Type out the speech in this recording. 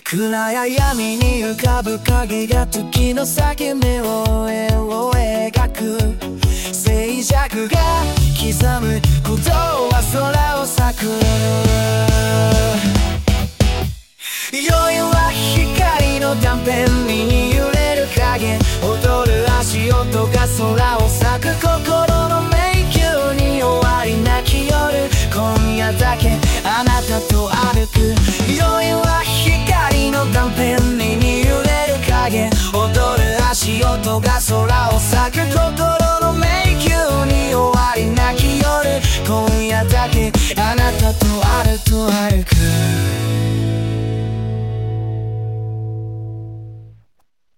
暗闇に浮かぶ影が時の先目を描く静寂が刻む鼓動は空を咲く夜は光の断片に揺れる影踊る足音が空を咲く心の迷宮に終わりなき夜今夜だけあなたと歩く夜は光の断片に揺れる影踊る足音が空